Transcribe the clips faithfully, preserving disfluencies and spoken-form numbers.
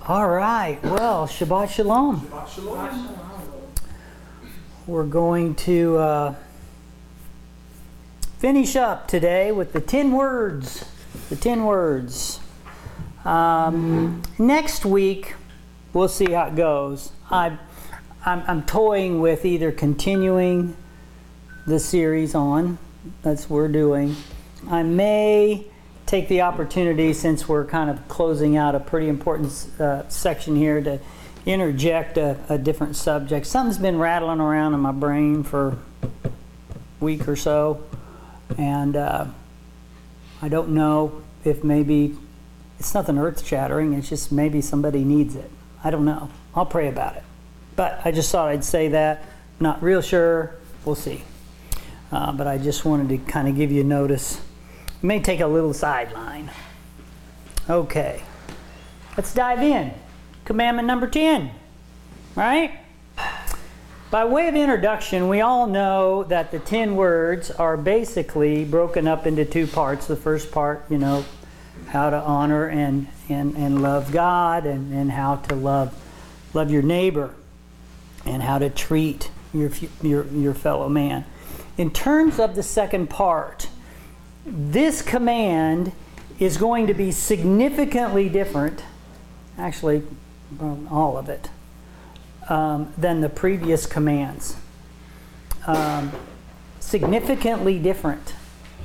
All right. Well, Shabbat Shalom. Shabbat Shalom. We're going to uh, finish up today with the ten words. The ten words. Um, next week, we'll see how it goes. I, I'm, I'm toying with either continuing the series on. That's what we're doing. I may take the opportunity, since we're kind of closing out a pretty important uh, section here, to interject a, a different subject. Something's been rattling around in my brain for a week or so, and uh, I don't know if maybe it's nothing earth-shattering. It's just maybe somebody needs it. I don't know. I'll pray about it. But I just thought I'd say that. Not real sure. We'll see. Uh, but I just wanted to kind of give you notice. It may take a little sideline. Okay. Let's dive in. Commandment number ten. Right? By way of introduction, we all know that the ten words are basically broken up into two parts. The first part, you know, how to honor and, and, and love God, and, and how to love love your neighbor, and how to treat your, your, your fellow man. In terms of the second part, this command is going to be significantly different, actually um, all of it, um, than the previous commands. Um, significantly different.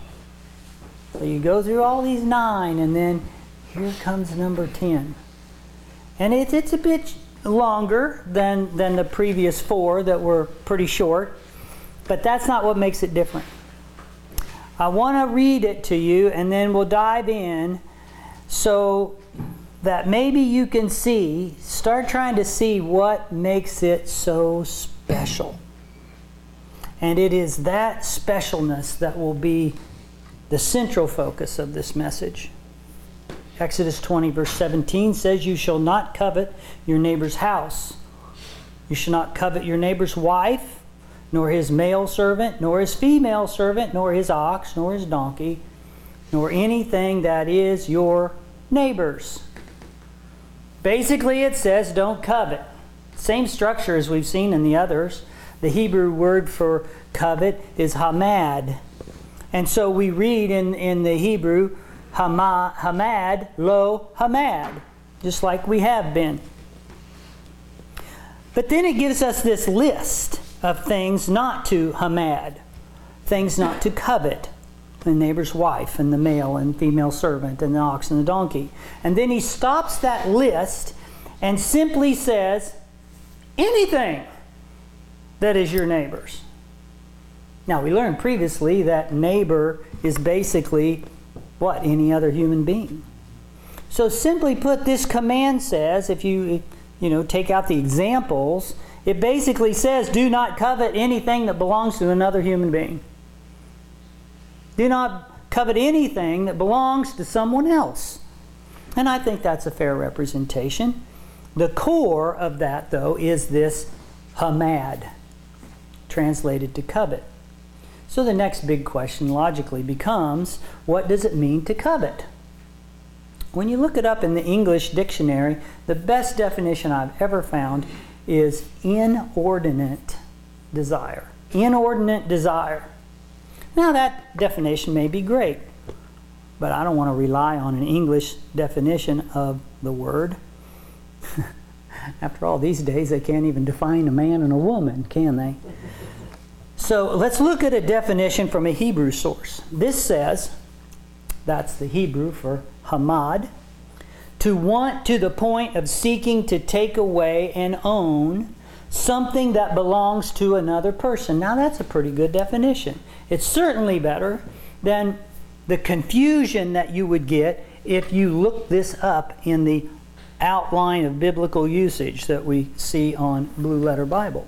So you go through all these nine, and then here comes number ten. And it, it's a bit longer than, than the previous four that were pretty short, but that's not what makes it different. I want to read it to you, and then we'll dive in so that maybe you can see, start trying to see what makes it so special. And it is that specialness that will be the central focus of this message. Exodus twenty verse seventeen says, "You shall not covet your neighbor's house. You shall not covet your neighbor's wife, nor his male servant, nor his female servant, nor his ox, nor his donkey, nor anything that is your neighbor's." Basically, it says don't covet. Same structure as we've seen in the others. The Hebrew word for covet is hamad. And so we read in, in the Hebrew, hama, hamad, lo hamad, just like we have been. But then it gives us this list of things not to hamad, things not to covet: the neighbor's wife, and the male and female servant, and the ox and the donkey. And then he stops that list and simply says, anything that is your neighbor's. Now, we learned previously that neighbor is basically what? Any other human being. So simply put, this command says, if you, you know, take out the examples, it basically says, do not covet anything that belongs to another human being. Do not covet anything that belongs to someone else. And I think that's a fair representation. The core of that, though, is this hamad, translated to covet. So the next big question logically becomes, what does it mean to covet? When you look it up in the English dictionary, the best definition I've ever found is inordinate desire. Inordinate desire. Now that definition may be great, but I don't want to rely on an English definition of the word. After all, these days they can't even define a man and a woman, can they? So let's look at a definition from a Hebrew source. This says, that's the Hebrew for hamad, to want to the point of seeking to take away and own something that belongs to another person. Now that's a pretty good definition. It's certainly better than the confusion that you would get if you look this up in the outline of biblical usage that we see on Blue Letter Bible.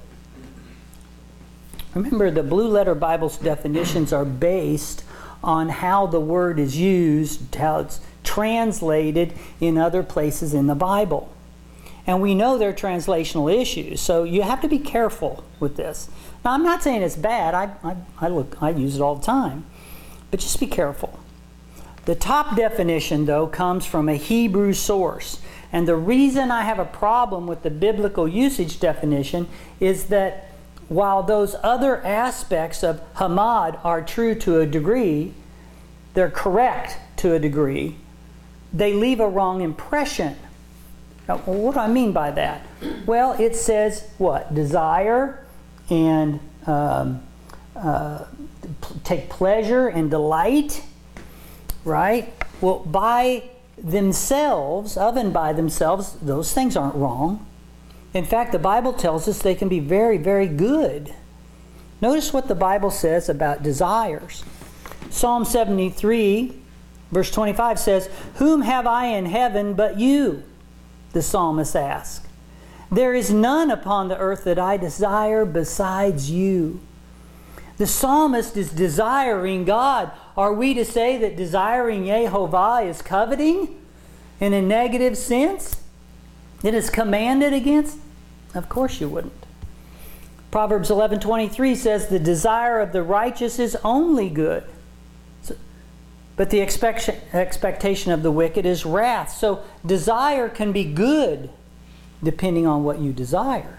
Remember, the Blue Letter Bible's definitions are based on how the word is used, how it's translated in other places in the Bible. And we know there are translational issues, so you have to be careful with this. Now, I'm not saying it's bad. I, I, I, look, I use it all the time. But just be careful. The top definition, though, comes from a Hebrew source. And the reason I have a problem with the biblical usage definition is that while those other aspects of hamad are true to a degree, they're correct to a degree, they leave a wrong impression. Now, what do I mean by that? Well, it says what? Desire and um, uh, p- take pleasure and delight, right? Well, by themselves, of and by themselves, those things aren't wrong. In fact, the Bible tells us they can be very, very good. Notice what the Bible says about desires. Psalm seventy-three, verse twenty-five says, "Whom have I in heaven but you?" the psalmist asks. "There is none upon the earth that I desire besides you." The psalmist is desiring God. Are we to say that desiring Yehovah is coveting in a negative sense? It is commanded against? Of course you wouldn't. Proverbs eleven twenty-three says, "The desire of the righteous is only good, so, but the expect- expectation of the wicked is wrath." So desire can be good depending on what you desire.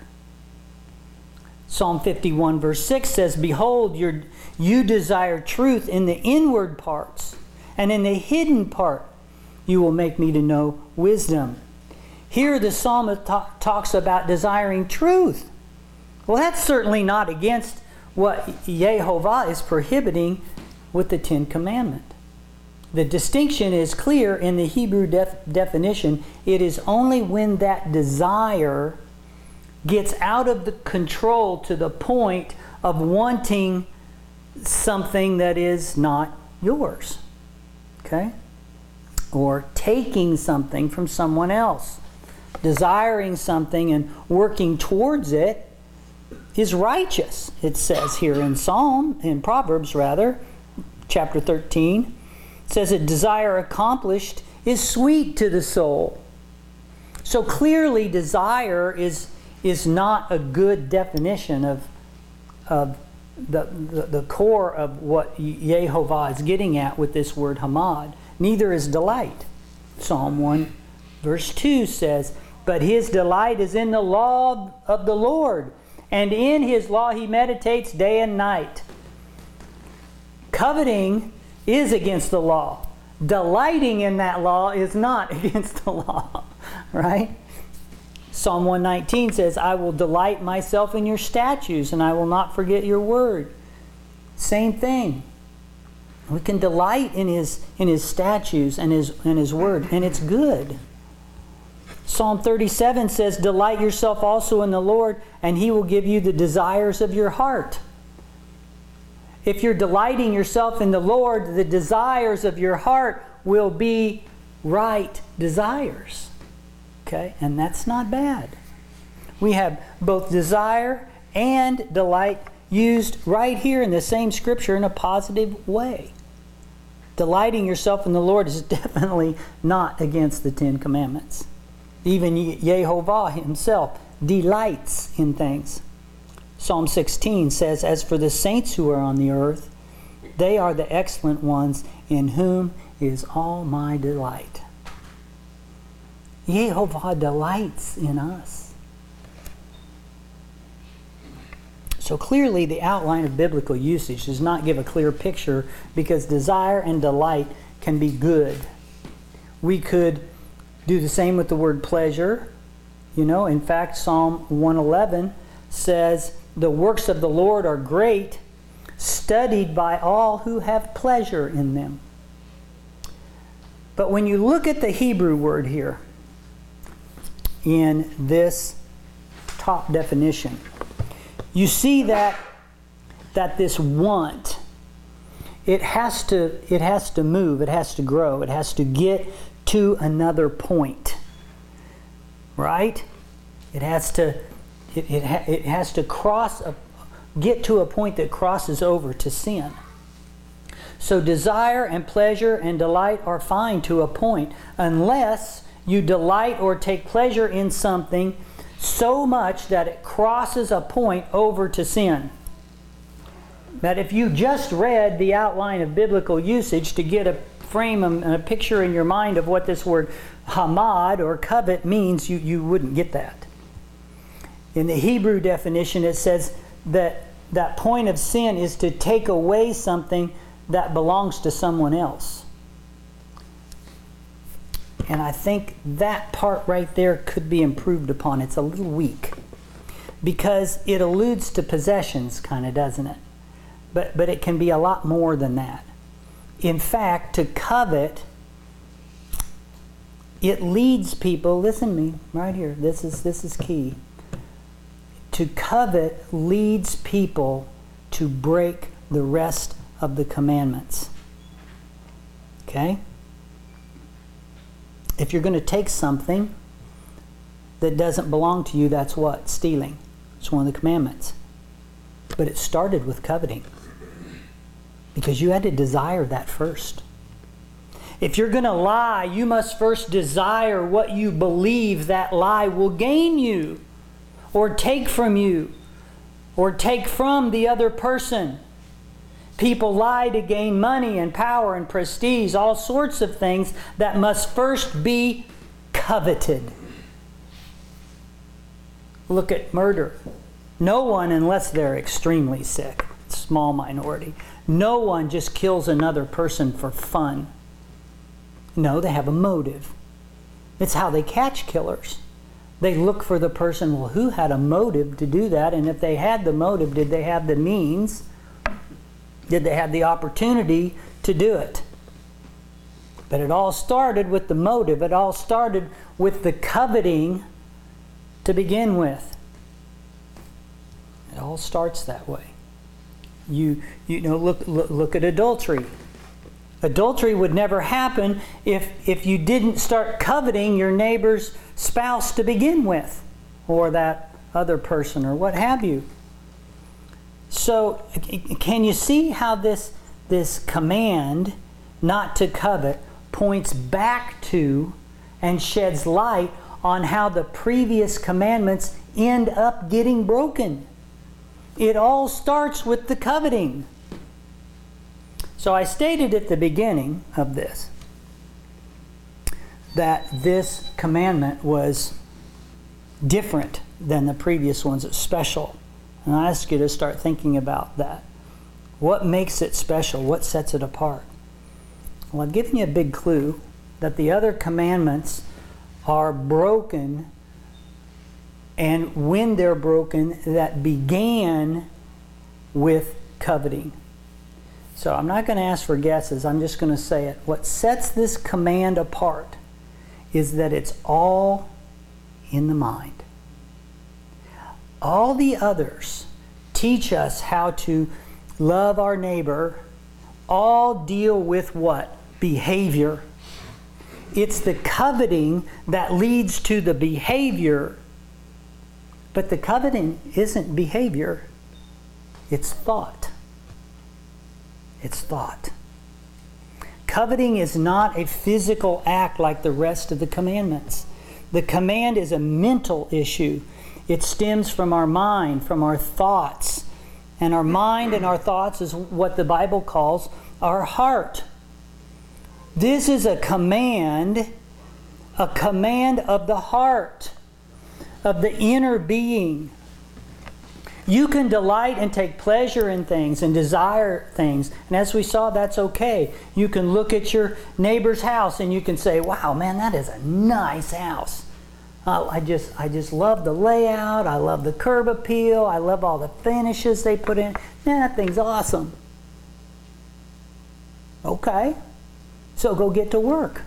Psalm fifty-one verse six says, "Behold, your, you desire truth in the inward parts, and in the hidden part you will make me to know wisdom." Here the psalmist ta- talks about desiring truth. Well, that's certainly not against what Yehovah is prohibiting with the Ten Commandments. The distinction is clear in the Hebrew def- definition. It is only when that desire gets out of the control to the point of wanting something that is not yours. Okay? Or taking something from someone else. Desiring something and working towards it is righteous, it says here in Psalm, in Proverbs rather, chapter thirteen. It says that desire accomplished is sweet to the soul. So clearly desire is, is not a good definition of, of the, the, the core of what Yehovah is getting at with this word hamad. Neither is delight. Psalm one verse two says, "But his delight is in the law of the Lord, and in his law he meditates day and night." Coveting is against the law. Delighting in that law is not against the law, right? Psalm one nineteen says, "I will delight myself in your statutes, and I will not forget your word." Same thing. We can delight in his in his statutes and his in his word, and it's good. Psalm thirty-seven says, "Delight yourself also in the Lord, and he will give you the desires of your heart." If you're delighting yourself in the Lord, the desires of your heart will be right desires. Okay? And that's not bad. We have both desire and delight used right here in the same scripture in a positive way. Delighting yourself in the Lord is definitely not against the Ten Commandments. Even Yehovah himself delights in things. Psalm sixteen says, "As for the saints who are on the earth, they are the excellent ones in whom is all my delight." Yehovah delights in us. So clearly the outline of biblical usage does not give a clear picture, because desire and delight can be good. We could do the same with the word pleasure. You know, in fact, Psalm one eleven says, "The works of the Lord are great, studied by all who have pleasure in them." But when you look at the Hebrew word here, in this top definition, you see that that this want, it has to it has to move, it has to grow, it has to get to another point, right? It has to it it, ha, it has to cross a, get to a point that crosses over to sin. So desire and pleasure and delight are fine to a point, unless you delight or take pleasure in something so much that it crosses a point over to sin. But if you just read the outline of biblical usage to get a frame a, a picture in your mind of what this word hamad or covet means, you, you wouldn't get that. In the Hebrew definition, it says that that point of sin is to take away something that belongs to someone else. And I think that part right there could be improved upon. It's a little weak because it alludes to possessions, kind of, doesn't it? But, but it can be a lot more than that. In fact, to covet, it leads people, listen to me right here, this is, this is key. To covet leads people to break the rest of the commandments. Okay? If you're going to take something that doesn't belong to you, that's what? Stealing. It's one of the commandments. But it started with coveting. Because you had to desire that first. If you're going to lie, you must first desire what you believe that lie will gain you, or take from you, or take from the other person. People lie to gain money and power and prestige, all sorts of things that must first be coveted. Look at murder. No one, unless they're extremely sick, small minority, no one just kills another person for fun. No, they have a motive. It's how they catch killers. They look for the person, well, who had a motive to do that? And if they had the motive, did they have the means? Did they have the opportunity to do it? But it all started with the motive. It all started with the coveting to begin with. It all starts that way. You, you know, look, look, look at adultery. Adultery would never happen if, if you didn't start coveting your neighbor's spouse to begin with, or that other person, or what have you. So, can you see how this, this command not to covet points back to and sheds light on how the previous commandments end up getting broken? It all starts with the coveting. So I stated at the beginning of this that this commandment was different than the previous ones. It's special. And I ask you to start thinking about that. What makes it special? What sets it apart? Well, I've given you a big clue that the other commandments are broken, and when they're broken, that began with coveting. So I'm not going to ask for guesses. I'm just going to say it. What sets this command apart is that it's all in the mind. All the others teach us how to love our neighbor. All deal with what? Behavior. It's the coveting that leads to the behavior. But the coveting isn't behavior. It's thought. It's thought. Coveting is not a physical act like the rest of the commandments. The command is a mental issue. It stems from our mind, from our thoughts. And our mind and our thoughts is what the Bible calls our heart. This is a command, a command of the heart, of the inner being. You can delight and take pleasure in things and desire things. And as we saw, that's okay. You can look at your neighbor's house and you can say, wow, man, that is a nice house. Uh, I just I just love the layout. I love the curb appeal. I love all the finishes they put in. Man, that thing's awesome. Okay. So go get to work.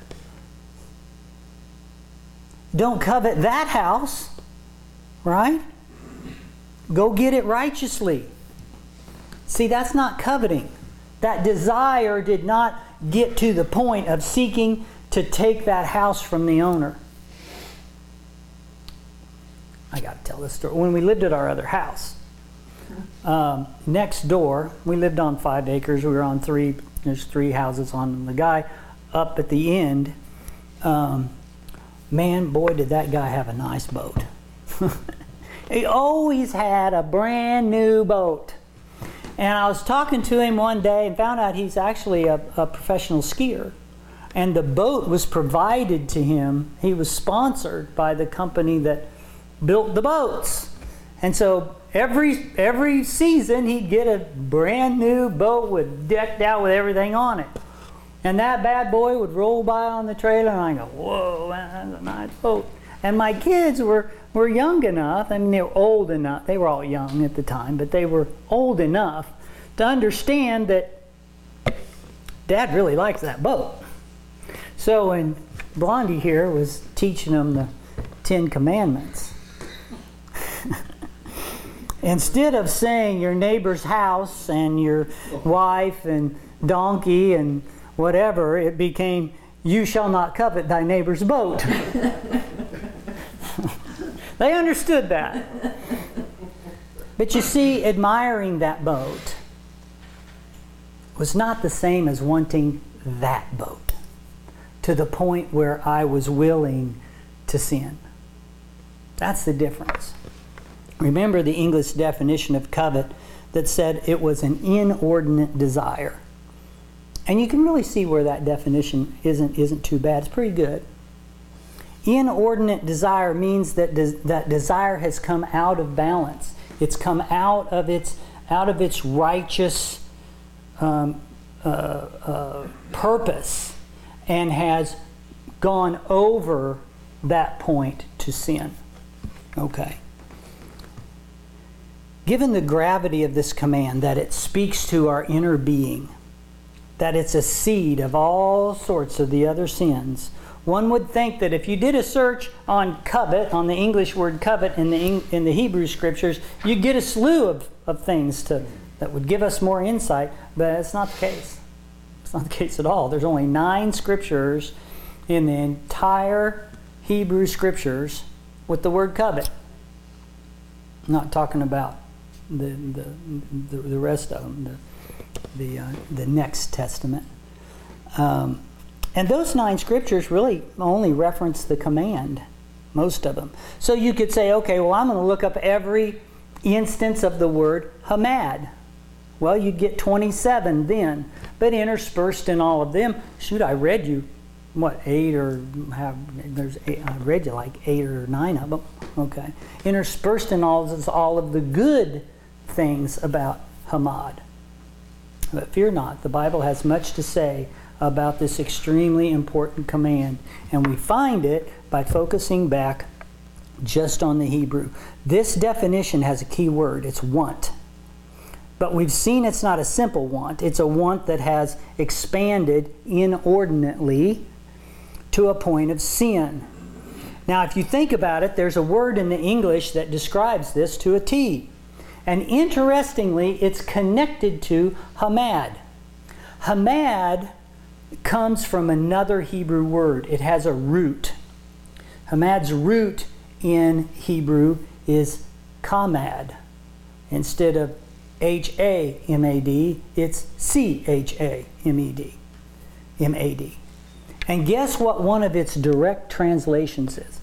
Don't covet that house, right? Go get it righteously. See, that's not coveting. That desire did not get to the point of seeking to take that house from the owner. I got to tell this story. When we lived at our other house, um, next door, we lived on five acres. We were on three, there's three houses on the guy up at the end. Um, man, boy, did that guy have a nice boat. He always had a brand new boat. And I was talking to him one day and found out he's actually a, a professional skier. and the boat was provided to him. He was sponsored by the company that built the boats. And so every every season he'd get a brand new boat with decked out with everything on it. And that bad boy would roll by on the trailer and I go, whoa, man, that's a nice boat. And my kids were, were young enough, I mean they were old enough, they were all young at the time, but they were old enough to understand that Dad really likes that boat. So when Blondie here was teaching them the Ten Commandments, instead of saying your neighbor's house and your wife and donkey and whatever, it became, you shall not covet thy neighbor's boat. They understood that. But you see, admiring that boat was not the same as wanting that boat, to the point where I was willing to sin. That's the difference. Remember the English definition of covet that said it was an inordinate desire. And you can really see where that definition isn't, isn't too bad. It's pretty good. Inordinate desire means that des- that desire has come out of balance. It's come out of its, out of its righteous um, uh, uh, purpose and has gone over that point to sin. Okay. Given the gravity of this command, that it speaks to our inner being, that it's a seed of all sorts of the other sins, one would think that if you did a search on covet, on the English word covet in the in the Hebrew scriptures, you'd get a slew of, of things to, that would give us more insight, but it's not the case. It's not the case at all. There's only nine scriptures in the entire Hebrew scriptures with the word covet. I'm not talking about the the the, the rest of them, the the, uh, the next testament. Um, and those nine scriptures really only reference the command, most of them. So you could say, okay, well, I'm going to look up every instance of the word hamad. Well, you'd get twenty-seven then, but interspersed in all of them, shoot, I read you, what, eight or, have, there's eight, I read you like eight or nine of them, okay. Interspersed in all is all of the good things about hamad. But fear not, the Bible has much to say about this extremely important command, and we find it by focusing back just on the Hebrew. This definition has a key word, it's want. But we've seen it's not a simple want, it's a want that has expanded inordinately to a point of sin. Now, if you think about it, there's a word in the English that describes this to a T. And interestingly, it's connected to hamad. Hamad comes from another Hebrew word. It has a root. Hamad's root in Hebrew is kamad. Instead of H A M A D, it's C H A M E D. M A D. And guess what one of its direct translations is?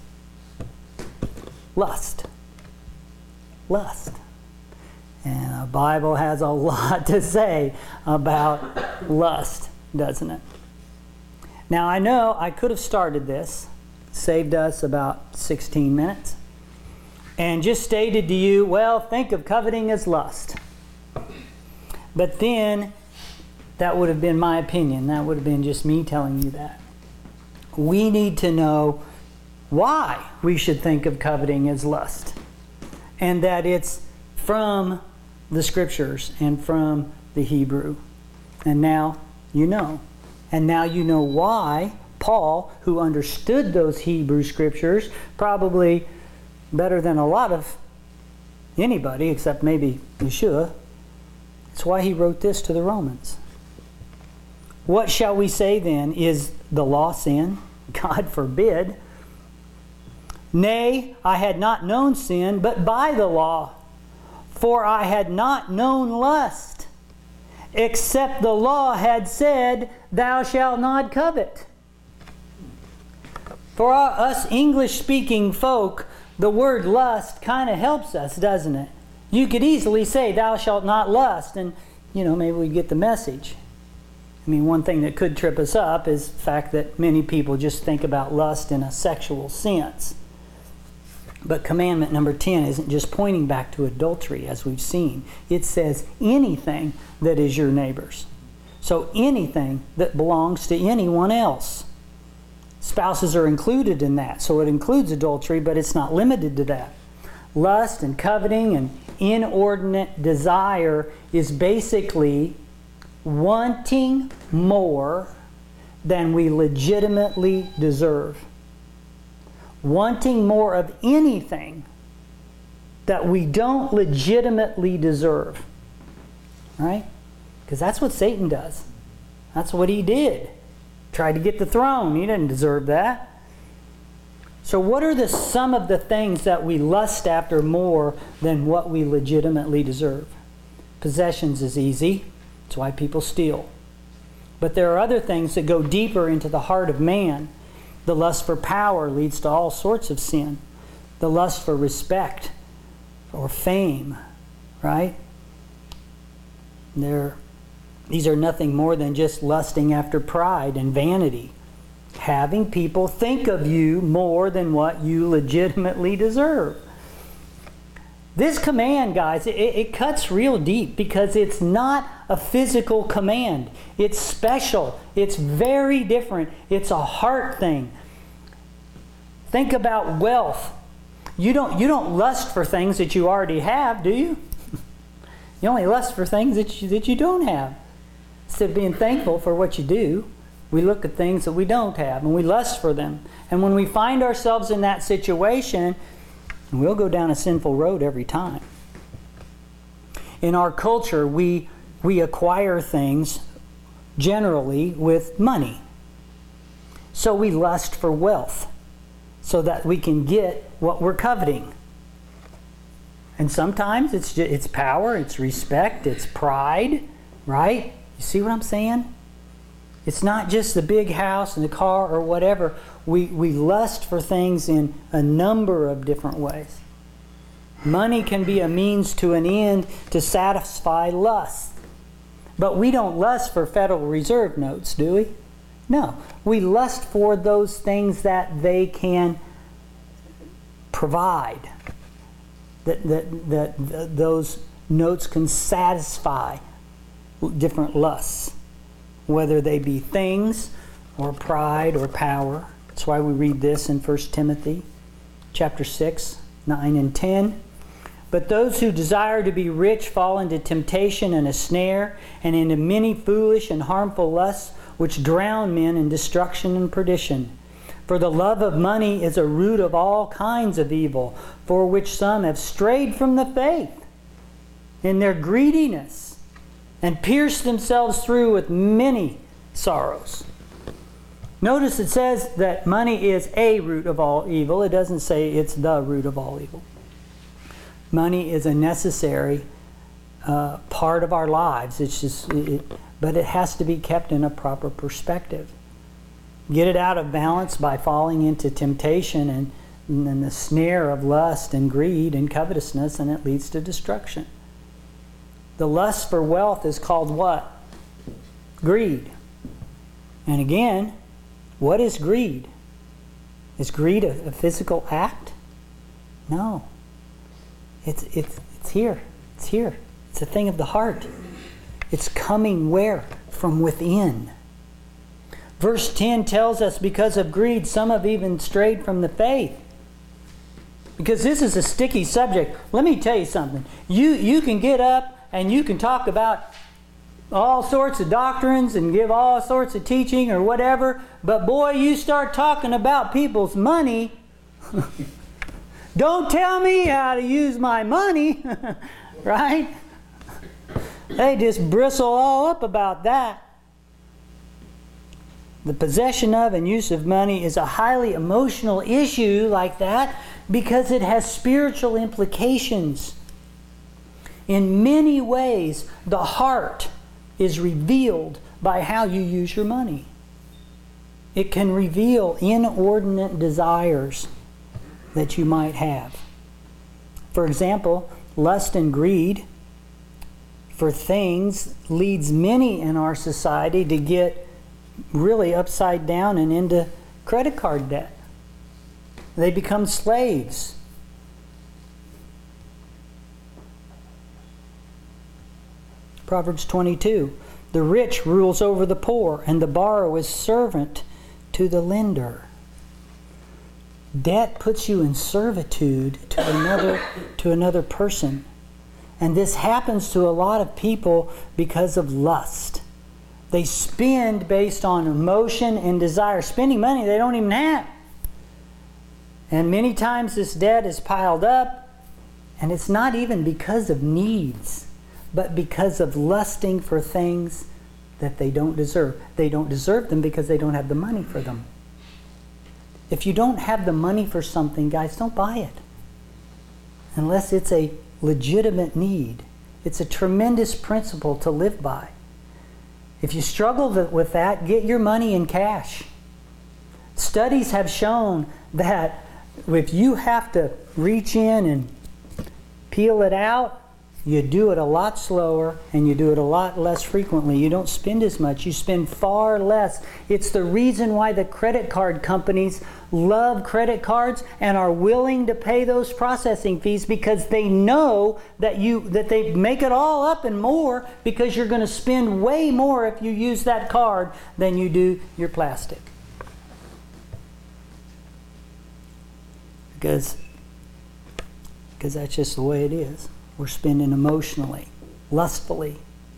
Lust. Lust. And the Bible has a lot to say about lust, doesn't it? Now I know I could have started this, saved us about sixteen minutes, and just stated to you, well, think of coveting as lust. But then, that would have been my opinion. That would have been just me telling you that. We need to know why we should think of coveting as lust. And that it's from the scriptures and from the Hebrew. And now you know. And now you know why Paul, who understood those Hebrew scriptures probably better than a lot of anybody except maybe Yeshua, that's why he wrote this to the Romans. What shall we say then? Is the law sin? God forbid. Nay, I had not known sin, but by the law. For I had not known lust, except the law had said, thou shalt not covet. For us English-speaking folk, the word lust kind of helps us, doesn't it? You could easily say, thou shalt not lust, and, you know, maybe we get the message. I mean, one thing that could trip us up is the fact that many people just think about lust in a sexual sense. But commandment number ten isn't just pointing back to adultery, as we've seen. It says anything that is your neighbor's. So anything that belongs to anyone else. Spouses are included in that. So it includes adultery, but it's not limited to that. Lust and coveting and inordinate desire is basically wanting more than we legitimately deserve. Wanting more of anything that we don't legitimately deserve. Right? Because that's what Satan does. That's what he did. Tried to get the throne. He didn't deserve that. So what are the some of the things that we lust after more than what we legitimately deserve? Possessions is easy. That's why people steal. But there are other things that go deeper into the heart of man. The lust for power leads to all sorts of sin. The lust for respect or fame, right? There, these are nothing more than just lusting after pride and vanity. Having people think of you more than what you legitimately deserve. This command, guys, it, it cuts real deep because it's not a physical command. It's special. It's very different. It's a heart thing. Think about wealth. You don't, you don't lust for things that you already have, do you? You only lust for things that you, that you don't have. Instead of being thankful for what you do, we look at things that we don't have and we lust for them. And when we find ourselves in that situation, we'll go down a sinful road every time. In our culture, we, we acquire things generally with money. So we lust for wealth so that we can get what we're coveting. And sometimes it's just, it's power, it's respect, it's pride, right? You see what I'm saying? It's not just the big house and the car or whatever. We, we lust for things in a number of different ways. Money can be a means to an end to satisfy lust. But we don't lust for Federal Reserve notes, do we? No. We lust for those things that they can provide. That, that, that, that those notes can satisfy different lusts. Whether they be things or pride or power. That's why we read this in First Timothy chapter six, nine and ten. But those who desire to be rich fall into temptation and a snare, and into many foolish and harmful lusts, which drown men in destruction and perdition. For the love of money is a root of all kinds of evil, for which some have strayed from the faith in their greediness, and pierced themselves through with many sorrows. Notice it says that money is a root of all evil. It doesn't say it's the root of all evil. Money is a necessary uh, part of our lives. It's just, it, but it has to be kept in a proper perspective. Get it out of balance by falling into temptation and, and then the snare of lust and greed and covetousness, and it leads to destruction. The lust for wealth is called what? Greed. And again, what is greed? Is greed a, a physical act? No. It's, it's, it's here. It's here. It's a thing of the heart. It's coming where? From within. Verse ten tells us because of greed, some have even strayed from the faith. Because this is a sticky subject. Let me tell you something. You, you can get up and you can talk about all sorts of doctrines and give all sorts of teaching or whatever, but boy, you start talking about people's money. Don't tell me how to use my money, right? They just bristle all up about that. The possession of and use of money is a highly emotional issue like that because it has spiritual implications. In many ways, the heart is revealed by how you use your money. It can reveal inordinate desires that you might have. For example, lust and greed for things leads many in our society to get really upside down and into credit card debt. They become slaves. Proverbs twenty-two, the rich rules over the poor, and the borrower is servant to the lender. Debt puts you in servitude to another, to another person. And this happens to a lot of people because of lust. They spend based on emotion and desire, spending money they don't even have. And many times this debt is piled up, and it's not even because of needs, but because of lusting for things that they don't deserve. They don't deserve them because they don't have the money for them. If you don't have the money for something, guys, don't buy it. Unless it's a legitimate need. It's a tremendous principle to live by. If you struggle with that, get your money in cash. Studies have shown that if you have to reach in and peel it out, you do it a lot slower and you do it a lot less frequently. You don't spend as much. You spend far less. It's the reason why the credit card companies love credit cards and are willing to pay those processing fees, because they know that you that they make it all up and more, because you're going to spend way more if you use that card than you do your plastic. Because because that's just the way it is. We're spending emotionally, lustfully.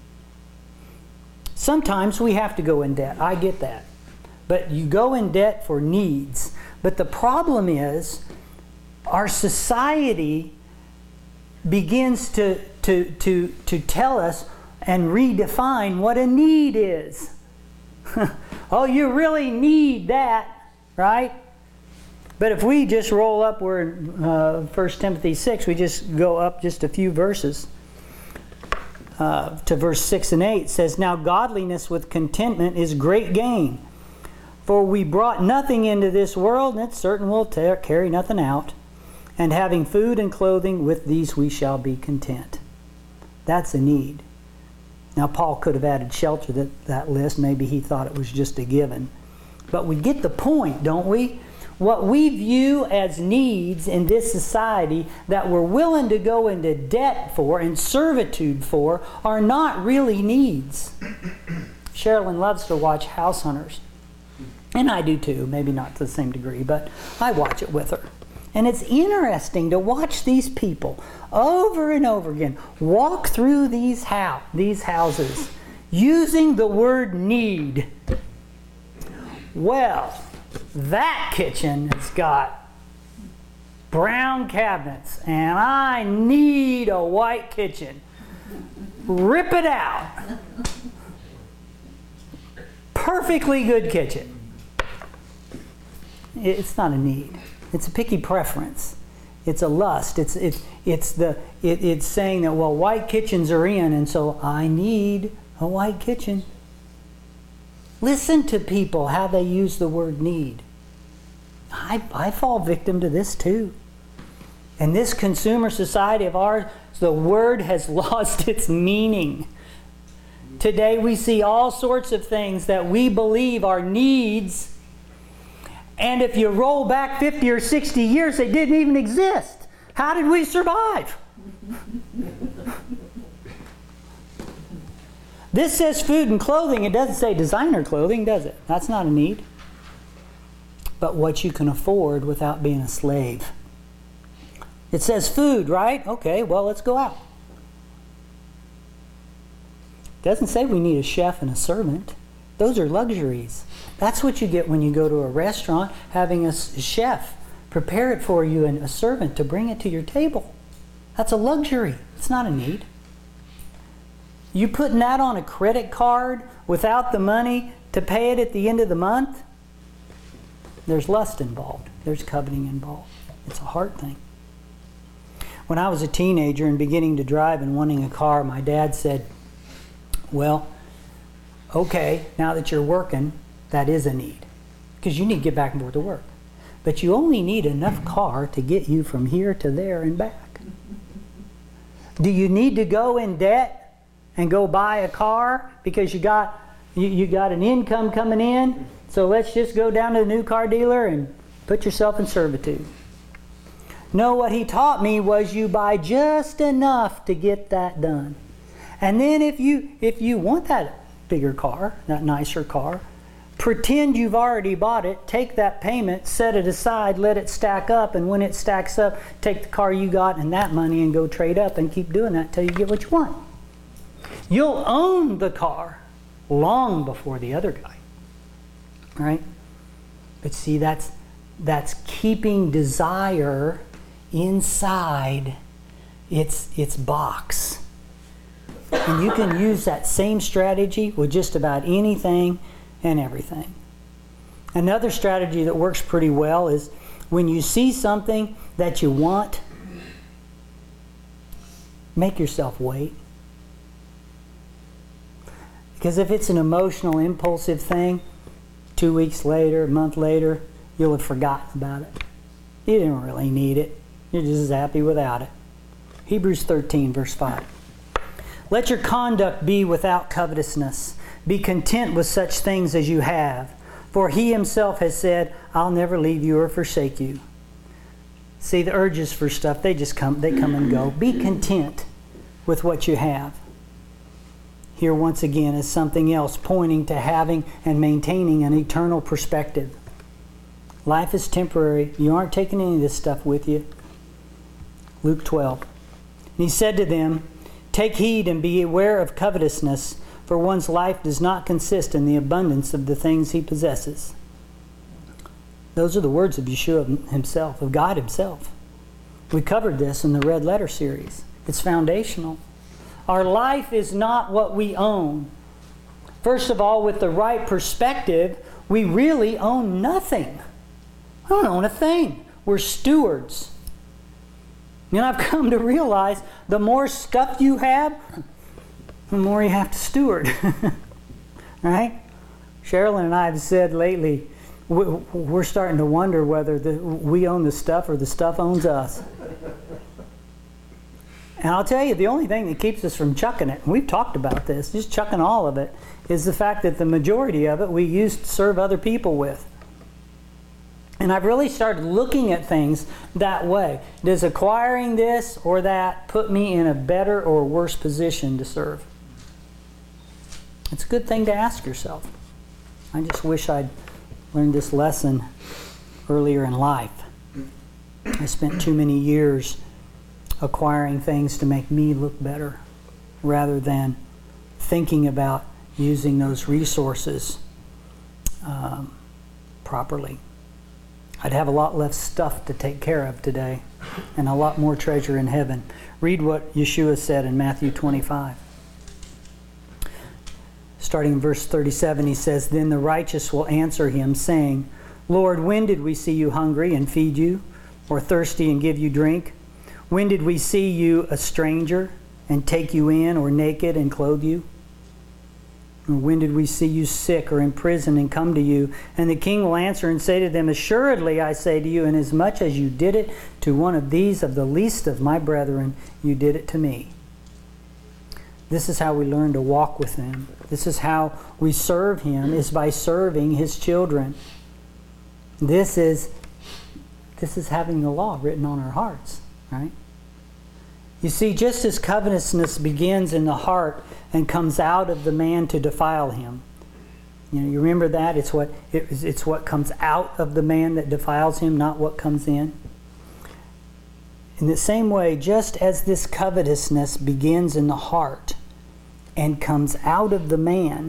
Sometimes we have to go in debt. I get that. But you go in debt for needs. But the problem is, our society begins to, to, to, to tell us and redefine what a need is. Oh, you really need that, right? But if we just roll up, we're in uh, First Timothy six, we just go up just a few verses uh, to verse six and eight. It says, now godliness with contentment is great gain. For we brought nothing into this world, and it's certain we'll tear, carry nothing out. And having food and clothing, with these we shall be content. That's a need. Now Paul could have added shelter to that, that list. Maybe he thought it was just a given. But we get the point, don't we? What we view as needs in this society that we're willing to go into debt for and servitude for are not really needs. Sherilyn loves to watch House Hunters. And I do too, maybe not to the same degree, but I watch it with her. And it's interesting to watch these people over and over again walk through these, house, these houses using the word need. Well, that kitchen has got brown cabinets, and I need a white kitchen. Rip it out. Perfectly good kitchen. It's not a need. It's a picky preference. It's a lust. It's it's it's the it, it's saying that, well, white kitchens are in, and so I need a white kitchen. Listen to people, how they use the word need. I, I fall victim to this too. In this consumer society of ours, the word has lost its meaning. Today we see all sorts of things that we believe are needs, and if you roll back fifty or sixty years, they didn't even exist. How did we survive? This says food and clothing. It doesn't say designer clothing, does it? That's not a need. But what you can afford without being a slave. It says food, right? Okay, well, let's go out. It doesn't say we need a chef and a servant. Those are luxuries. That's what you get when you go to a restaurant, having a chef prepare it for you and a servant to bring it to your table. That's a luxury. It's not a need. You putting that on a credit card without the money to pay it at the end of the month? There's lust involved. There's coveting involved. It's a heart thing. When I was a teenager and beginning to drive and wanting a car, my dad said, well, okay, now that you're working, that is a need. Because you need to get back and forth to work. But you only need enough car to get you from here to there and back. Do you need to go in debt and go buy a car because you got you, you got an income coming in. So let's just go down to the new car dealer and put yourself in servitude. No, what he taught me was you buy just enough to get that done. And then if you if you want that bigger car, that nicer car, pretend you've already bought it, take that payment, set it aside, let it stack up, and when it stacks up, take the car you got and that money and go trade up and keep doing that till you get what you want. You'll own the car long before the other guy. Right? But see, that's that's keeping desire inside its its box. And you can use that same strategy with just about anything and everything. Another strategy that works pretty well is when you see something that you want, make yourself wait. Because if it's an emotional, impulsive thing, two weeks later, a month later, you'll have forgotten about it. You didn't really need it. You're just as happy without it. Hebrews thirteen, verse five. Let your conduct be without covetousness. Be content with such things as you have. For he himself has said, I'll never leave you or forsake you. See, the urges for stuff, they just come, they come and go. Be content with what you have. Here once again is something else pointing to having and maintaining an eternal perspective. Life is temporary. You aren't taking any of this stuff with you. Luke twelve. And he said to them, take heed and be aware of covetousness, for one's life does not consist in the abundance of the things he possesses. Those are the words of Yeshua himself, of God himself. We covered this in the Red Letter series. It's foundational. Our life is not what we own. First of all, with the right perspective, we really own nothing. I don't own a thing. We're stewards. And I've come to realize the more stuff you have, the more you have to steward. Right? Sherilyn and I have said lately, we're starting to wonder whether the, we own the stuff or the stuff owns us. And I'll tell you, the only thing that keeps us from chucking it, and we've talked about this, just chucking all of it, is the fact that the majority of it we used to serve other people with. And I've really started looking at things that way. Does acquiring this or that put me in a better or worse position to serve? It's a good thing to ask yourself. I just wish I'd learned this lesson earlier in life. I spent too many years acquiring things to make me look better rather than thinking about using those resources um, properly. I'd have a lot less stuff to take care of today and a lot more treasure in heaven. Read what Yeshua said in Matthew twenty-five. Starting in verse thirty-seven, he says, Then the righteous will answer him, saying, Lord, when did we see you hungry and feed you, or thirsty and give you drink? When did we see you a stranger and take you in, or naked and clothe you? Or when did we see you sick or in prison and come to you? And the king will answer and say to them, Assuredly I say to you, inasmuch as you did it to one of these of the least of my brethren, you did it to me. This is how we learn to walk with him. This is how we serve him, is by serving his children. This is, this is having the law written on our hearts, right? You see, just as covetousness begins in the heart and comes out of the man to defile him. You know, you remember that? It's what, it, it's what comes out of the man that defiles him, not what comes in. In the same way, just as this covetousness begins in the heart and comes out of the man,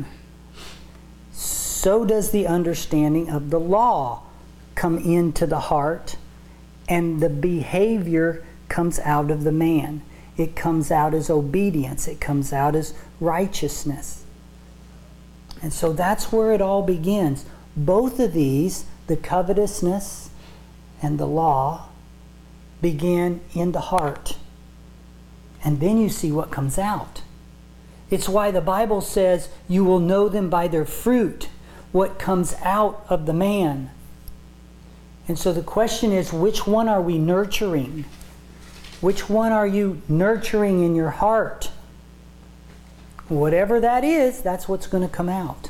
so does the understanding of the law come into the heart, and the behavior comes out of the man. It comes out as obedience. It comes out as righteousness. And so that's where it all begins. Both of these, the covetousness and the law, begin in the heart. And then you see what comes out. It's why the Bible says you will know them by their fruit, what comes out of the man. And so the question is, which one are we nurturing? Which one are you nurturing in your heart? Whatever that is, that's what's going to come out.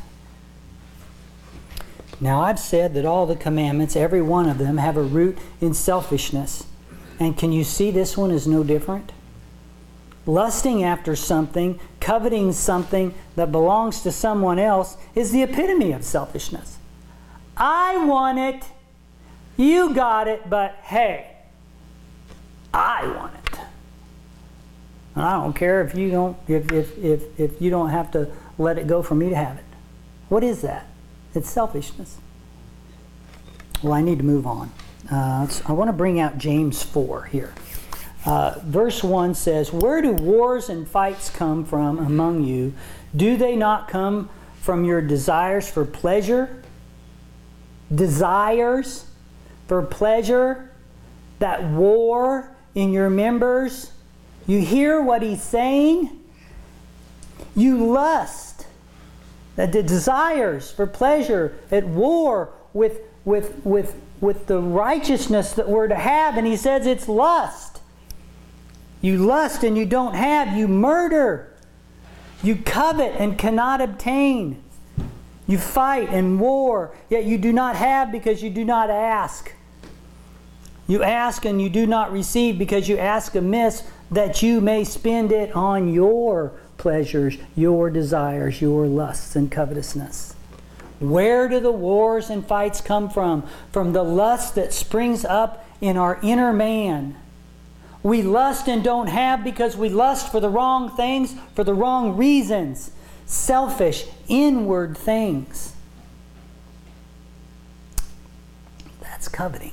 Now, I've said that all the commandments, every one of them, have a root in selfishness. And can you see this one is no different? Lusting after something, coveting something that belongs to someone else is the epitome of selfishness. I want it, you got it, but hey, I want it. And I don't care if you don't if, if, if, if you don't have to let it go for me to have it. What is that? It's selfishness. Well, I need to move on. Uh, I want to bring out James four here. Uh, verse one says, "Where do wars and fights come from among you? Do they not come from your desires for pleasure?" Desires for pleasure that war in your members. You hear what he's saying? You lust. That the desires for pleasure at war with, with, with, with the righteousness that we're to have. And he says it's lust. You lust and you don't have. You murder. You covet and cannot obtain. You fight and war, yet you do not have because you do not ask. You ask and you do not receive because you ask amiss, that you may spend it on your pleasures, your desires, your lusts and covetousness. Where do the wars and fights come from? From the lust that springs up in our inner man. We lust and don't have because we lust for the wrong things, for the wrong reasons. Selfish, inward things. That's coveting.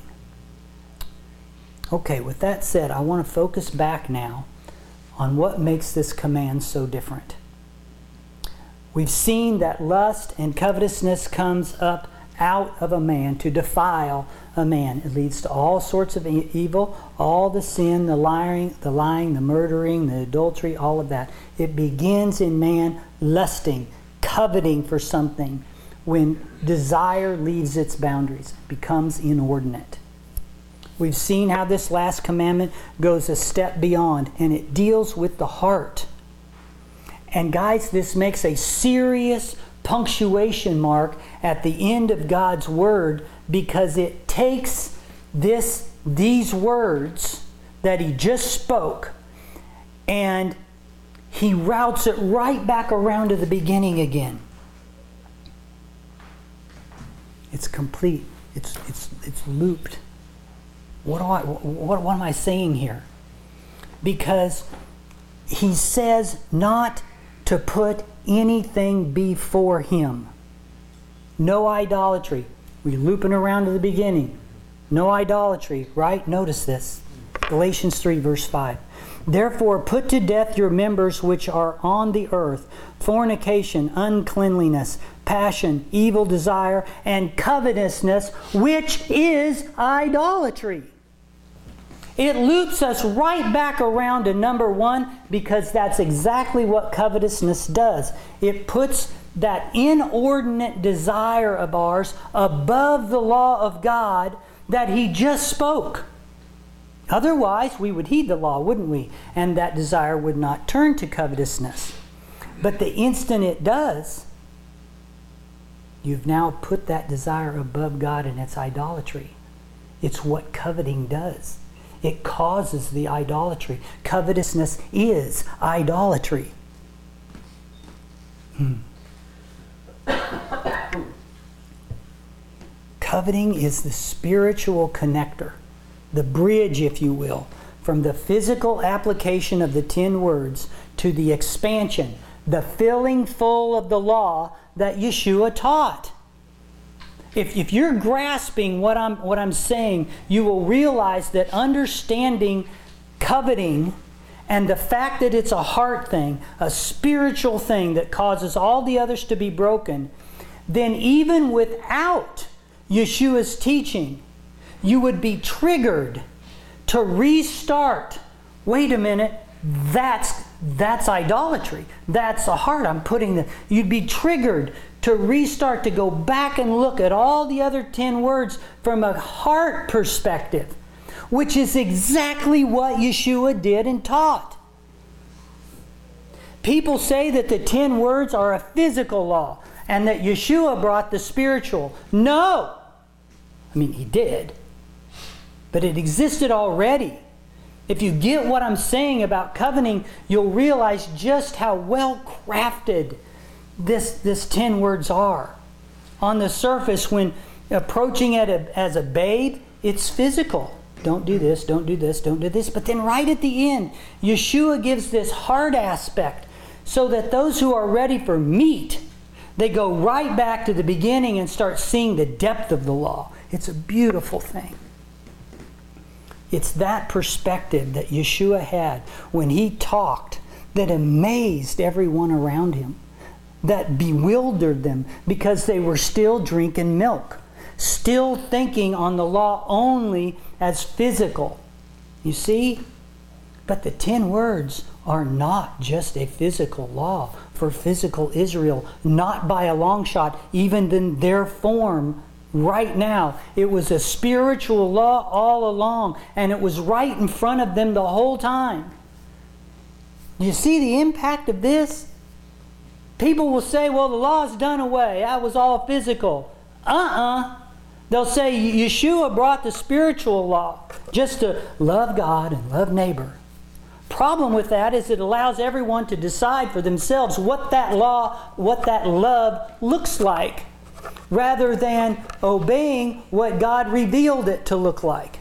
Okay, with that said, I want to focus back now on what makes this command so different. We've seen that lust and covetousness comes up out of a man to defile a man. It leads to all sorts of evil, all the sin, the lying, the lying, the murdering, the adultery, all of that. It begins in man lusting, coveting for something. When desire leaves its boundaries, it becomes inordinate. We've seen how this last commandment goes a step beyond, and it deals with the heart. And guys, this makes a serious punctuation mark at the end of God's Word, because it takes this, these words that He just spoke and He routes it right back around to the beginning again. It's complete. It's, it's, it's looped. What, do I, what, what am I saying here? Because He says not to put anything before Him. No idolatry. We're looping around to the beginning. No idolatry, right? Notice this. Galatians three, verse five. "Therefore put to death your members which are on the earth, fornication, uncleanliness, passion, evil desire, and covetousness, which is idolatry." It loops us right back around to number one, because that's exactly what covetousness does. It puts that inordinate desire of ours above the law of God that He just spoke. Otherwise, we would heed the law, wouldn't we? And that desire would not turn to covetousness. But the instant it does, you've now put that desire above God, and it's idolatry. It's what coveting does. It causes the idolatry. Covetousness is idolatry. Hmm. Coveting is the spiritual connector, the bridge, if you will, from the physical application of the ten words to the expansion, the filling full of the law that Yeshua taught. If, if you're grasping what I'm, what I'm saying, you will realize that understanding coveting and the fact that it's a heart thing, a spiritual thing that causes all the others to be broken, then even without Yeshua's teaching, you would be triggered to restart. Wait a minute, that's that's idolatry. That's a heart. I'm putting the. You'd be triggered to restart, to go back and look at all the other ten words from a heart perspective, which is exactly what Yeshua did and taught. People say that the ten words are a physical law and that Yeshua brought the spiritual. No! I mean, he did. But it existed already. If you get what I'm saying about covenanting, you'll realize just how well crafted this, this ten words are. On the surface, when approaching it as a babe, it's physical. Don't do this, don't do this, don't do this. But then right at the end, Yeshua gives this heart aspect so that those who are ready for meat, they go right back to the beginning and start seeing the depth of the law. It's a beautiful thing. It's that perspective that Yeshua had when he talked that amazed everyone around him, that bewildered them because they were still drinking milk, still thinking on the law only as physical. You see? But the ten words are not just a physical law for physical Israel, not by a long shot, even in their form right now. It was a spiritual law all along, and it was right in front of them the whole time. You see the impact of this? People will say, well, the law's done away. That was all physical. Uh-uh. They'll say Yeshua brought the spiritual law just to love God and love neighbor. Problem with that is it allows everyone to decide for themselves what that law, what that love looks like, rather than obeying what God revealed it to look like.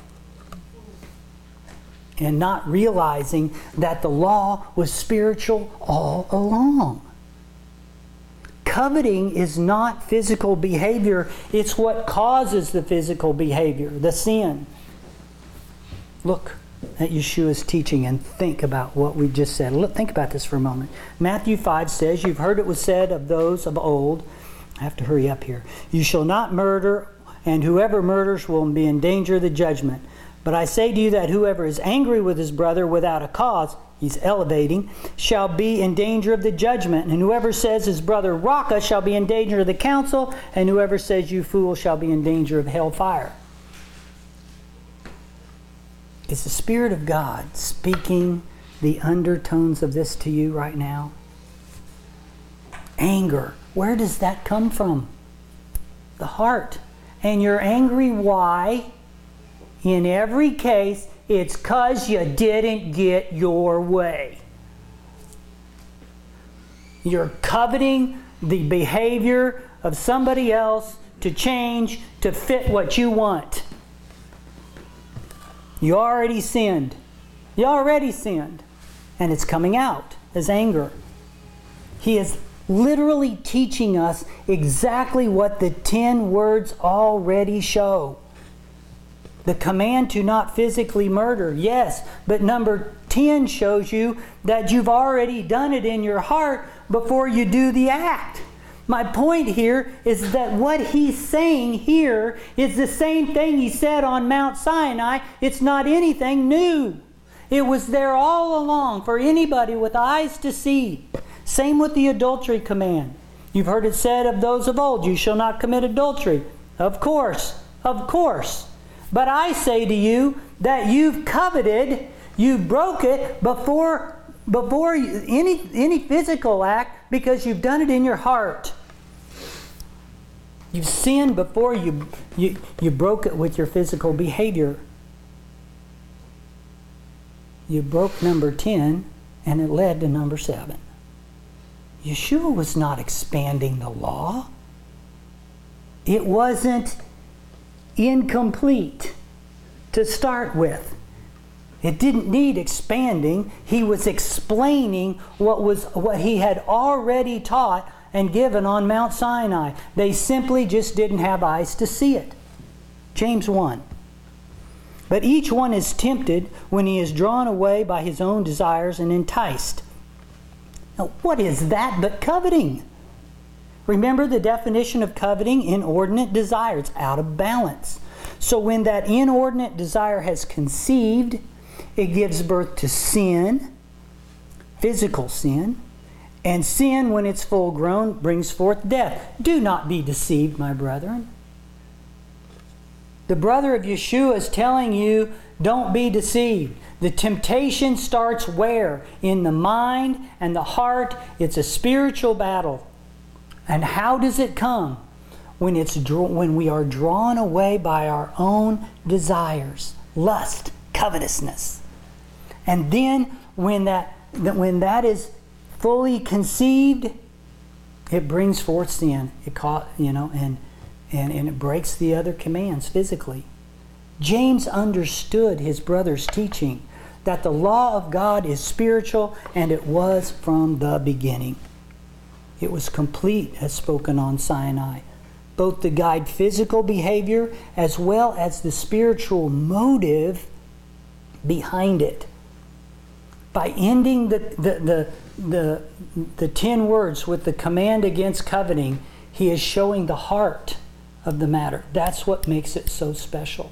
And not realizing that the law was spiritual all along. Coveting is not physical behavior. It's what causes the physical behavior, the sin. Look at Yeshua's teaching and think about what we just said. Look, think about this for a moment. Matthew five says, you've heard it was said of those of old, I have to hurry up here, you shall not murder, and whoever murders will be in danger of the judgment. But I say to you that whoever is angry with his brother without a cause, he's elevating, shall be in danger of the judgment. And whoever says his brother Raka shall be in danger of the council, and whoever says you fool shall be in danger of hellfire. Is the Spirit of God speaking the undertones of this to you right now? Anger. Where does that come from? The heart. And you're angry, why? In every case, it's because you didn't get your way. You're coveting the behavior of somebody else to change to fit what you want. You already sinned. You already sinned. And it's coming out as anger. He is literally teaching us exactly what the ten words already show. The command to not physically murder, yes, but number ten shows you that you've already done it in your heart before you do the act. My point here is that what he's saying here is the same thing he said on Mount Sinai. It's not anything new. It was there all along for anybody with eyes to see. Same with the adultery command. You've heard it said of those of old, you shall not commit adultery. Of course, of course. But I say to you that you've coveted, you broke it before, before any, any physical act because you've done it in your heart. You've sinned before you, you, you broke it with your physical behavior. You broke number ten and it led to number seven. Yeshua was not expanding the law. It wasn't incomplete to start with. It didn't need expanding. He was explaining what was what he had already taught and given on Mount Sinai. They simply just didn't have eyes to see it. James one. But each one is tempted when he is drawn away by his own desires and enticed. Now, what is that but coveting? Remember the definition of coveting: inordinate desire. It's out of balance. So when that inordinate desire has conceived, it gives birth to sin, physical sin, and sin, when it's full grown, brings forth death. Do not be deceived, my brethren. The brother of Yeshua is telling you, don't be deceived. The temptation starts where? In the mind and the heart. It's a spiritual battle. And how does it come? When, it's when we are drawn away by our own desires, lust, covetousness. And then when that, when that is fully conceived, it brings forth sin. It caught, you know, and, and, and it breaks the other commands physically. James understood his brother's teaching that the law of God is spiritual, and it was from the beginning. It was complete as spoken on Sinai, both to guide physical behavior as well as the spiritual motive behind it. By ending the, the, the, the, the ten words with the command against coveting, he is showing the heart of the matter. That's what makes it so special.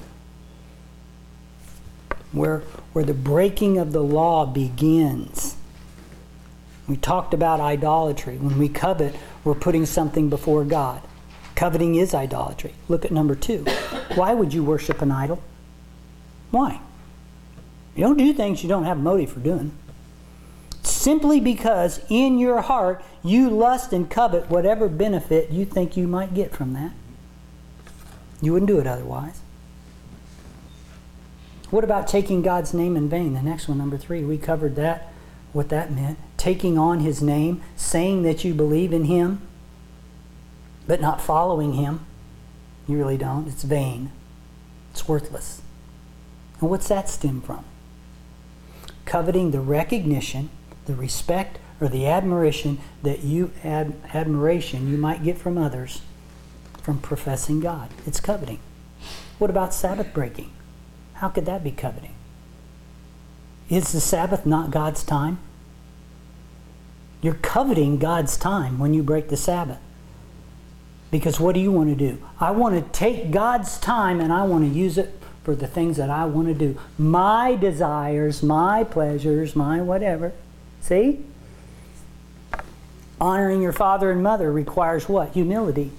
Where, where the breaking of the law begins. We talked about idolatry. When we covet, we're putting something before God. Coveting is idolatry. Look at number two. Why would you worship an idol? Why? You don't do things you don't have a motive for doing. Simply because in your heart you lust and covet whatever benefit you think you might get from that. You wouldn't do it otherwise. What about taking God's name in vain? The next one, number three, we covered that, what that meant. Taking on His name, saying that you believe in Him, but not following Him. You really don't. It's vain. It's worthless. And what's that stem from? Coveting the recognition, the respect, or the admiration that you ad, admiration you might get from others from professing God. It's coveting. What about Sabbath breaking? How could that be coveting? Is the Sabbath not God's time? You're coveting God's time when you break the Sabbath. Because what do you want to do? I want to take God's time and I want to use it for the things that I want to do. My desires, my pleasures, my whatever. See? Honoring your father and mother requires what? Humility.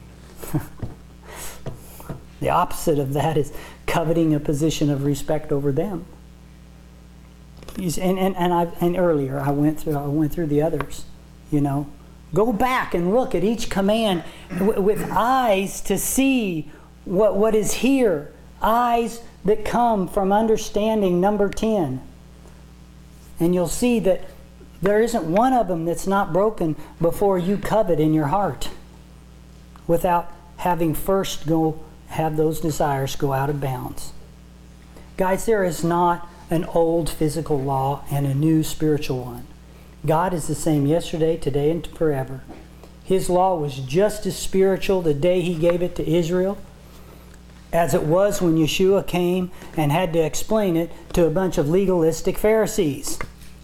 The opposite of that is coveting a position of respect over them. And, and, and, I, and earlier I went through I went through the others. You know, go back and look at each command w- with eyes to see what, what is here. Eyes that come from understanding number ten. And you'll see that there isn't one of them that's not broken before you covet in your heart without having first go have those desires go out of bounds. Guys, there is not an old physical law and a new spiritual one. God is the same yesterday, today, and forever. His law was just as spiritual the day He gave it to Israel as it was when Yeshua came and had to explain it to a bunch of legalistic Pharisees.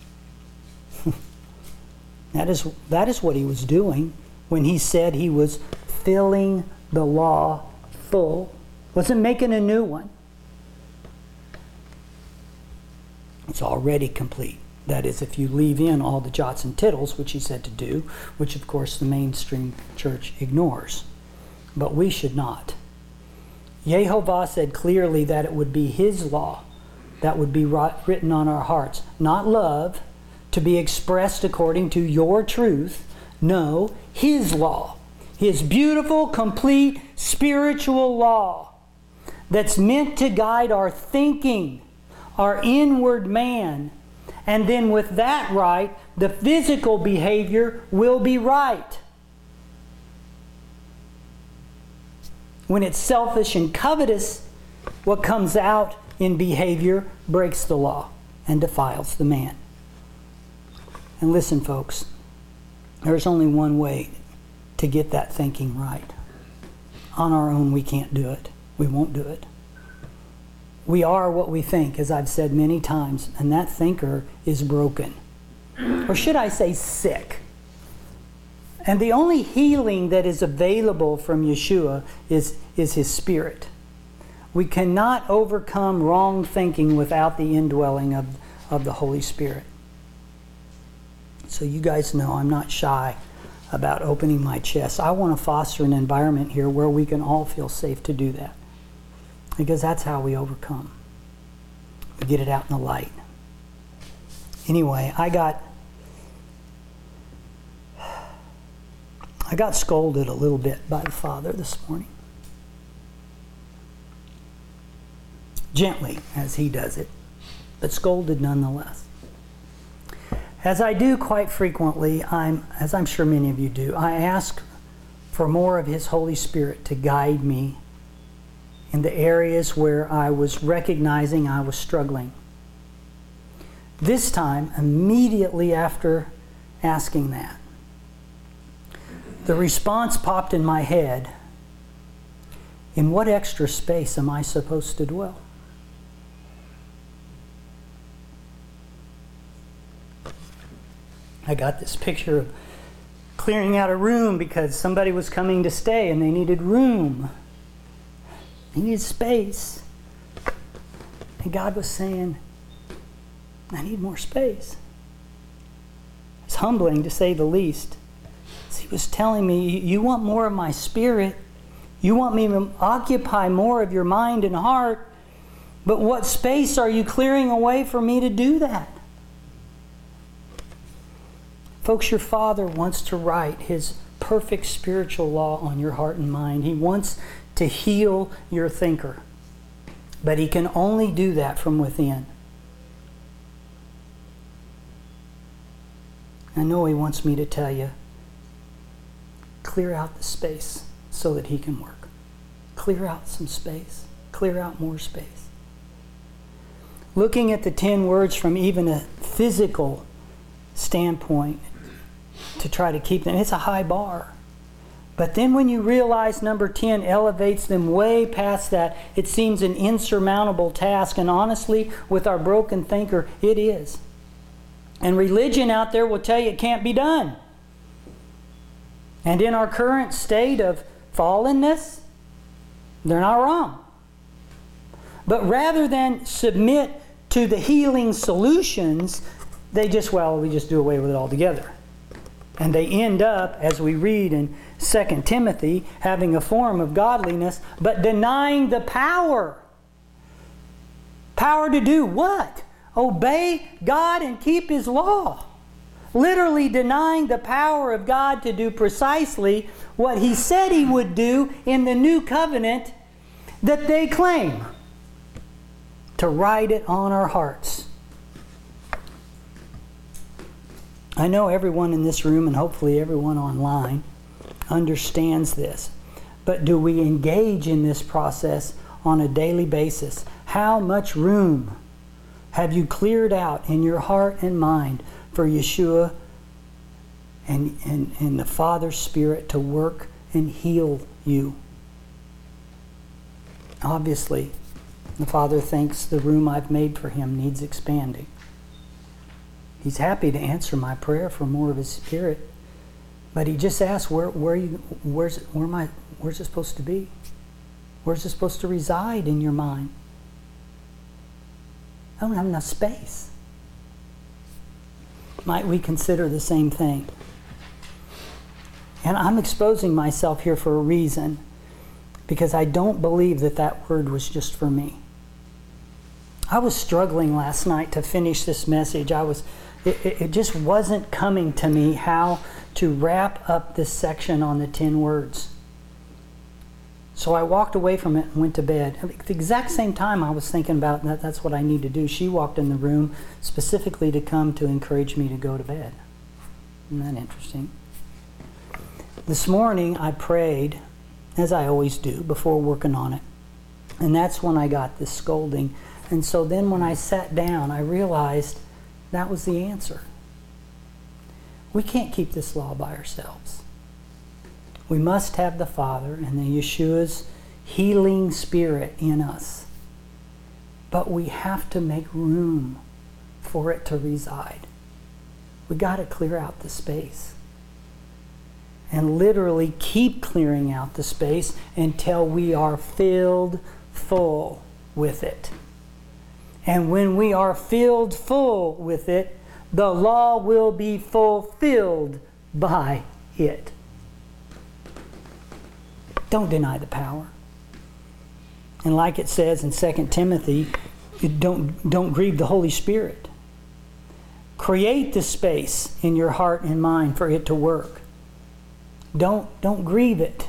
That is, that is what He was doing when He said He was filling the law full. Wasn't making a new one. It's already complete. That is, if you leave in all the jots and tittles, which He said to do, which of course the mainstream church ignores. But we should not. Yehovah said clearly that it would be His law that would be written on our hearts. Not love, to be expressed according to your truth. No, His law. His beautiful, complete, spiritual law that's meant to guide our thinking, our inward man. And then with that right, the physical behavior will be right. When it's selfish and covetous, what comes out in behavior breaks the law and defiles the man. And listen, folks, there's only one way to get that thinking right. On our own, we can't do it. We won't do it. We are what we think, as I've said many times, and that thinker is broken. Or should I say sick? And the only healing that is available from Yeshua is, is His Spirit. We cannot overcome wrong thinking without the indwelling of, of the Holy Spirit. So you guys know I'm not shy about opening my chest. I want to foster an environment here where we can all feel safe to do that. Because that's how we overcome. We get it out in the light. Anyway, I got I got scolded a little bit by the Father this morning. Gently, as he does it, but scolded nonetheless. As I do quite frequently, I'm, as I'm sure many of you do, I ask for more of His Holy Spirit to guide me in the areas where I was recognizing I was struggling. This time, immediately after asking that, the response popped in my head, in what extra space am I supposed to dwell? I got this picture of clearing out a room because somebody was coming to stay and they needed room. They needed space. And God was saying, I need more space. It's humbling, to say the least. He was telling me, you want more of my spirit. You want me to occupy more of your mind and heart. But what space are you clearing away for me to do that? Folks, your Father wants to write His perfect spiritual law on your heart and mind. He wants to heal your thinker. But He can only do that from within. I know He wants me to tell you, clear out the space so that He can work. Clear out some space. Clear out more space. Looking at the ten words from even a physical standpoint to try to keep them, it's a high bar. But then when you realize number ten elevates them way past that, it seems an insurmountable task. And honestly, with our broken thinker, it is. And religion out there will tell you it can't be done. And in our current state of fallenness, they're not wrong. But rather than submit to the healing solutions, they just, well, we just do away with it altogether. And they end up, as we read in Second Timothy, having a form of godliness, but denying the power. Power to do what? Obey God and keep His law. Literally denying the power of God to do precisely what He said He would do in the new covenant that they claim. To write it on our hearts. I know everyone in this room, and hopefully everyone online, understands this. But do we engage in this process on a daily basis? How much room have you cleared out in your heart and mind for Yeshua and, and, and the Father's Spirit to work and heal you? Obviously, the Father thinks the room I've made for Him needs expanding. He's happy to answer my prayer for more of His Spirit, but He just asks, where, where you, where's, where am I, where's it supposed to be? Where's it supposed to reside in your mind? I don't have enough space. Might we consider the same thing? And I'm exposing myself here for a reason, because I don't believe that that word was just for me. I was struggling last night to finish this message. I was, it, it just wasn't coming to me how to wrap up this section on the ten words. So I walked away from it and went to bed. At the exact same time I was thinking about that, that's what I need to do. She walked in the room specifically to come to encourage me to go to bed. Isn't that interesting? This morning I prayed, as I always do, before working on it. And that's when I got this scolding. And so then when I sat down, I realized that was the answer. We can't keep this law by ourselves. We must have the Father and the Yeshua's healing Spirit in us. But we have to make room for it to reside. We got to clear out the space. And literally keep clearing out the space until we are filled full with it. And when we are filled full with it, the law will be fulfilled by it. Don't deny the power. And like it says in Second Timothy, you don't, don't grieve the Holy Spirit. Create the space in your heart and mind for it to work. Don't, don't grieve it.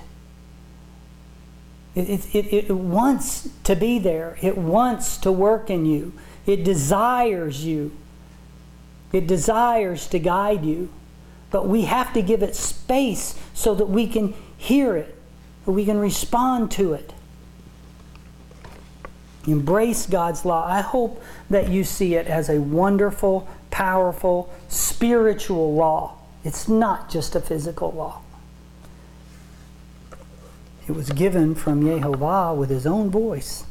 It, it, it, it wants to be there. It wants to work in you. It desires you. It desires to guide you. But we have to give it space so that we can hear it, that we can respond to it. Embrace God's law. I hope that you see it as a wonderful, powerful, spiritual law. It's not just a physical law. It was given from Yehovah with his own voice.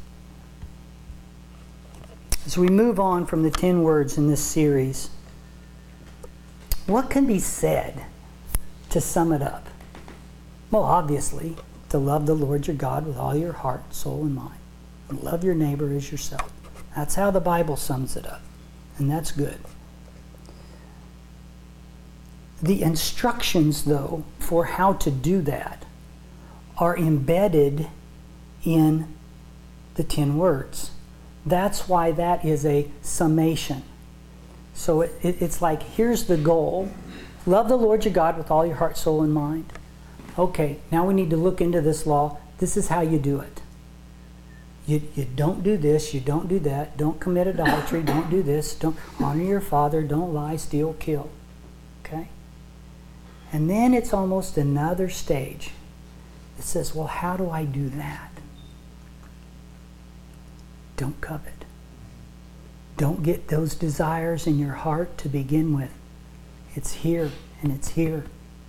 As we move on from the ten words in this series, what can be said to sum it up? Well, obviously, to love the Lord your God with all your heart, soul, and mind. And love your neighbor as yourself. That's how the Bible sums it up. And that's good. The instructions, though, for how to do that are embedded in the ten words. That's why that is a summation. So it, it, it's like, here's the goal. Love the Lord your God with all your heart, soul, and mind. Okay, now we need to look into this law. This is how you do it. You, you don't do this, you don't do that, don't commit adultery, don't do this, don't honor your father, don't lie, steal, kill. Okay? And then it's almost another stage. It says, well, how do I do that? Don't covet. Don't get those desires in your heart to begin with. It's here and it's here.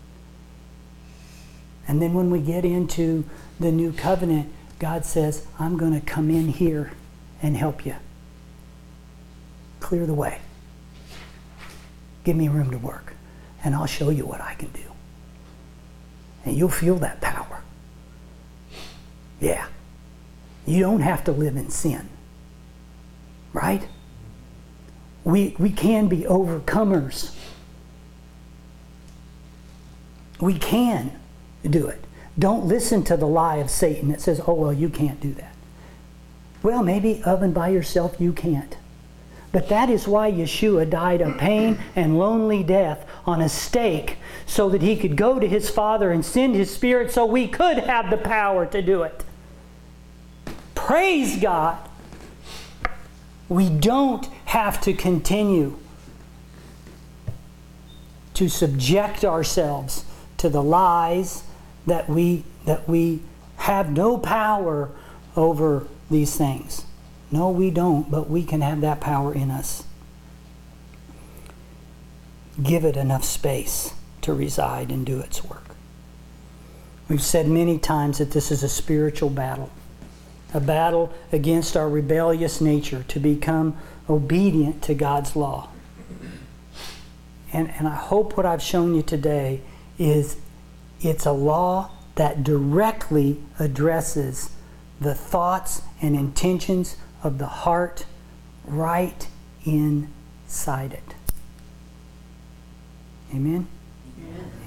And then when we get into the new covenant, God says, I'm going to come in here and help you. Clear the way. Give me room to work. And I'll show you what I can do. And you'll feel that power. Yeah. You don't have to live in sin. Right? We, we can be overcomers. We can do it. Don't listen to the lie of Satan that says, oh, well, you can't do that. Well, maybe of and by yourself you can't. But that is why Yeshua died a pain and lonely death on a stake, so that he could go to his Father and send his Spirit so we could have the power to do it. Praise God. We don't have to continue to subject ourselves to the lies that we that we have no power over these things. No, we don't, but we can have that power in us. Give it enough space to reside and do its work. We've said many times that this is a spiritual battle. A battle against our rebellious nature to become obedient to God's law. And, and I hope what I've shown you today is it's a law that directly addresses the thoughts and intentions of the heart right inside it. Amen? Amen.